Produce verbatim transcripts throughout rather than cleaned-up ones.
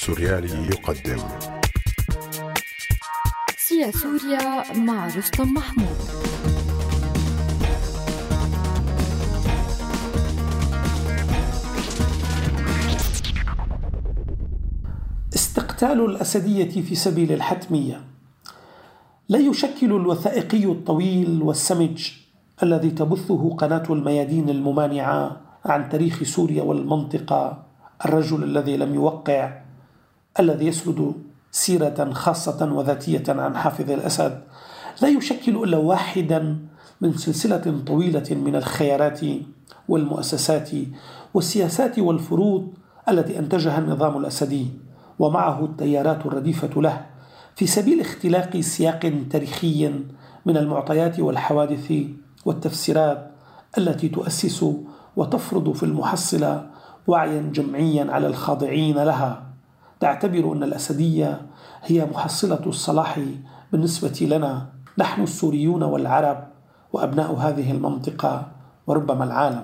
السوريالي يقدم سيا سوريا مع رستم محمود. استقتال الأسدية في سبيل الحتمية. لا يشكل الوثائقي الطويل والسمج الذي تبثه قناة الميادين الممانعة عن تاريخ سوريا والمنطقة الرجل الذي لم يوقع، الذي يسرد سيرة خاصة وذاتية عن حافظ الأسد، لا يشكل إلا واحدا من سلسلة طويلة من الخيارات والمؤسسات والسياسات والفروض التي أنتجها النظام الأسدي ومعه التيارات الرديفة له في سبيل اختلاق سياق تاريخي من المعطيات والحوادث والتفسيرات التي تؤسس وتفرض في المحصلة وعيا جمعيا على الخاضعين لها، تعتبر أن الأسدية هي محصلة الصلاح بالنسبة لنا نحن السوريون والعرب وأبناء هذه المنطقة وربما العالم.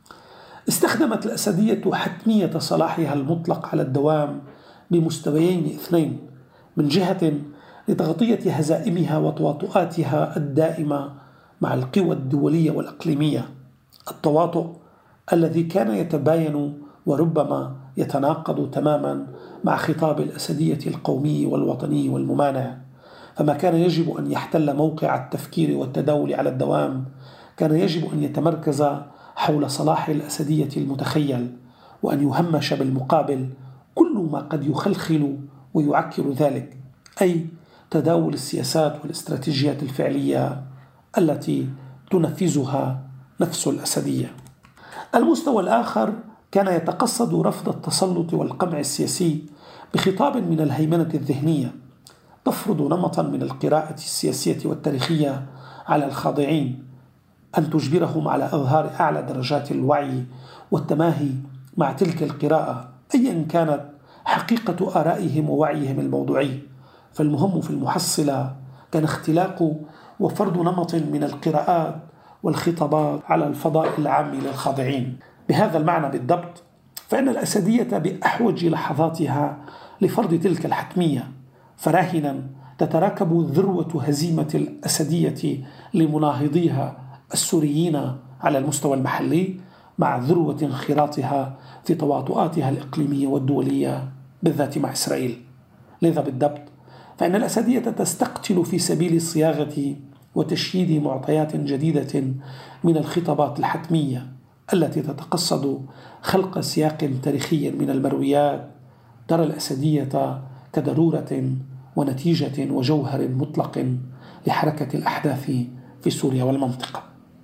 استخدمت الأسدية حتمية صلاحها المطلق على الدوام بمستويين اثنين: من جهة لتغطية هزائمها وتواطؤاتها الدائمة مع القوى الدولية والإقليمية، التواطؤ الذي كان يتباين وربما يتناقض تماما مع خطاب الأسدية القومي والوطني والممانع، فما كان يجب أن يحتل موقع التفكير والتداول على الدوام كان يجب أن يتمركز حول صلاح الأسدية المتخيل، وأن يهمش بالمقابل كل ما قد يخلخل ويعكر ذلك، أي تداول السياسات والاستراتيجيات الفعلية التي تنفذها نفس الأسدية. المستوى الآخر كان يتقصد رفض التسلط والقمع السياسي بخطاب من الهيمنة الذهنية تفرض نمطا من القراءة السياسية والتاريخية على الخاضعين، أن تجبرهم على إظهار أعلى درجات الوعي والتماهي مع تلك القراءة أيا كانت حقيقة آرائهم ووعيهم الموضوعي. فالمهم في المحصلة كان اختلاق وفرض نمط من القراءات والخطابات على الفضاء العام للخاضعين. بهذا المعنى بالضبط فإن الأسدية بأحوج لحظاتها لفرض تلك الحتمية، فراهنا تتراكب ذروة هزيمة الأسدية لمناهضيها السوريين على المستوى المحلي مع ذروة انخراطها في تواطؤاتها الإقليمية والدولية بالذات مع إسرائيل. لذا بالضبط فإن الأسدية تستقتل في سبيل صياغة وتشييد معطيات جديدة من الخطابات الحتمية التي تتقصد خلق سياق تاريخي من المرويات ترى الأسدية كضرورة ونتيجة وجوهر مطلق لحركة الأحداث في سوريا والمنطقة.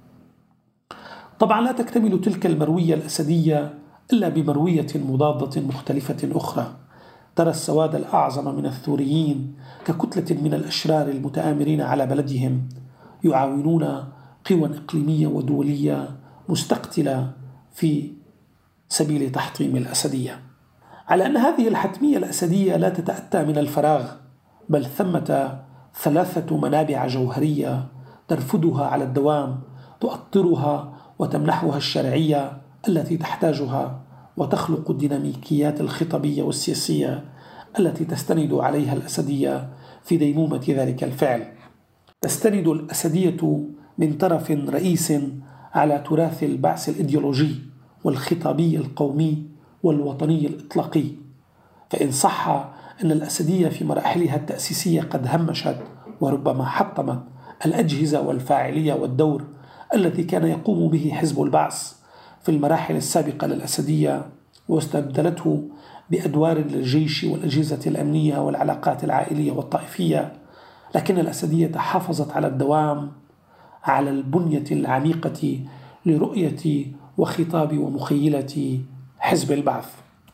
طبعا لا تكتمل تلك المروية الأسدية إلا بمروية مضادة مختلفة أخرى ترى السواد الأعظم من الثوريين ككتلة من الأشرار المتآمرين على بلدهم يعاونون قوى إقليمية ودولية مستقتلة في سبيل تحطيم الأسدية. على أن هذه الحتمية الأسدية لا تتأتى من الفراغ، بل ثمة ثلاثة منابع جوهرية ترفدها على الدوام، تؤطرها وتمنحها الشرعية التي تحتاجها، وتخلق الديناميكيات الخطابية والسياسية التي تستند عليها الأسدية في ديمومة ذلك الفعل. تستند الأسدية من طرف رئيس على تراث البعث الإيديولوجي والخطابي القومي والوطني الإطلاقي، فإن صح أن الأسدية في مراحلها التأسيسية قد همشت وربما حطمت الأجهزة والفاعلية والدور الذي كان يقوم به حزب البعث في المراحل السابقة للأسدية، واستبدلته بأدوار للجيش والأجهزة الأمنية والعلاقات العائلية والطائفية، لكن الأسدية حافظت على الدوام على البنية العميقة لرؤية وخطاب ومخيلة حزب البعث.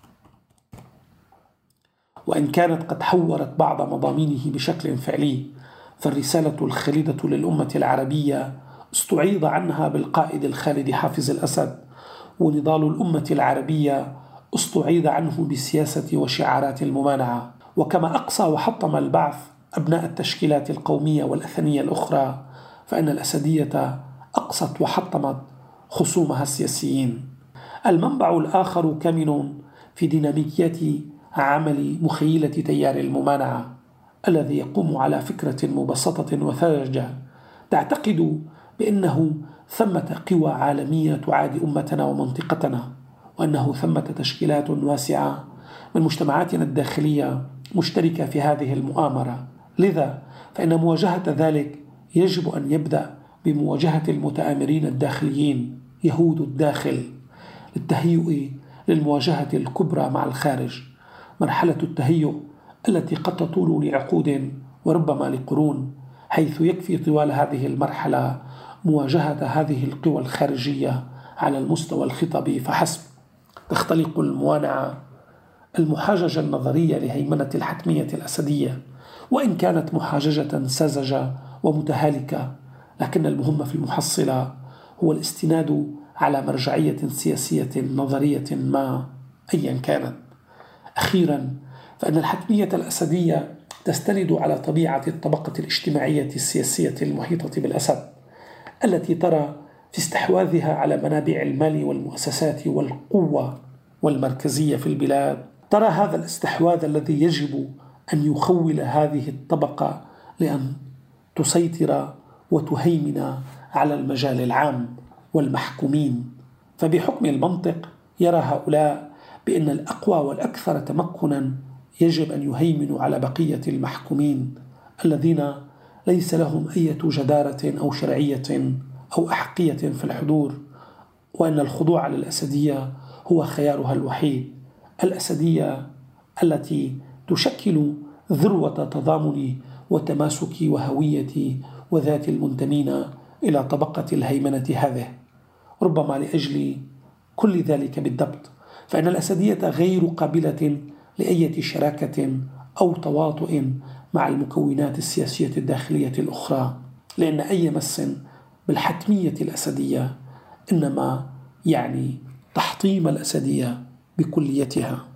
وإن كانت قد حورت بعض مضامينه بشكل فعلي، فالرسالة الخالدة للأمة العربية استعيض عنها بالقائد الخالد حافظ الأسد، ونضال الأمة العربية استعيض عنه بسياسة وشعارات الممانعة. وكما أقصى وحطم البعث أبناء التشكيلات القومية والأثنية الأخرى، فإن الأسدية أقصت وحطمت خصومها السياسيين. المنبع الآخر كامن في ديناميكيات عمل مخيلة تيار الممانعة الذي يقوم على فكرة مبسطة وثاجة تعتقد بأنه ثمة قوى عالمية تعادي أمتنا ومنطقتنا، وأنه ثمة تشكيلات واسعة من مجتمعاتنا الداخلية مشتركة في هذه المؤامرة. لذا فإن مواجهة ذلك يجب أن يبدأ بمواجهة المتآمرين الداخليين يهود الداخل للتهيؤ للمواجهة الكبرى مع الخارج. مرحلة التهيؤ التي قد تطول لعقود وربما لقرون، حيث يكفي طوال هذه المرحلة مواجهة هذه القوى الخارجية على المستوى الخطبي فحسب. تختلق الموانعة المحاججة النظرية لهيمنة الحتمية الأسدية، وإن كانت محاججة ساذجة ومتهالكة، لكن المهم في المحصلة هو الاستناد على مرجعية سياسية نظرية ما أيا كانت. أخيرا، فإن الحتمية الأسدية تستند على طبيعة الطبقة الاجتماعية السياسية المحيطة بالأسد، التي ترى في استحواذها على منابع المال والمؤسسات والقوة والمركزية في البلاد، ترى هذا الاستحواذ الذي يجب أن يخول هذه الطبقة لأن تسيطر وتهيمن على المجال العام والمحكومين. فبحكم المنطق يرى هؤلاء بأن الأقوى والأكثر تمكنا يجب أن يهيمنوا على بقية المحكومين الذين ليس لهم أي جدارة أو شرعية أو أحقية في الحضور، وأن الخضوع للأسدية هو خيارها الوحيد. الأسدية التي تشكل ذروة تضامن وتماسك وهوية وذات المنتمين إلى طبقة الهيمنة هذه. ربما لأجل كل ذلك بالضبط فإن الأسدية غير قابلة لأي شراكة أو تواطؤ مع المكونات السياسية الداخلية الأخرى، لأن أي مس بالحتمية الأسدية إنما يعني تحطيم الأسدية بكليتها.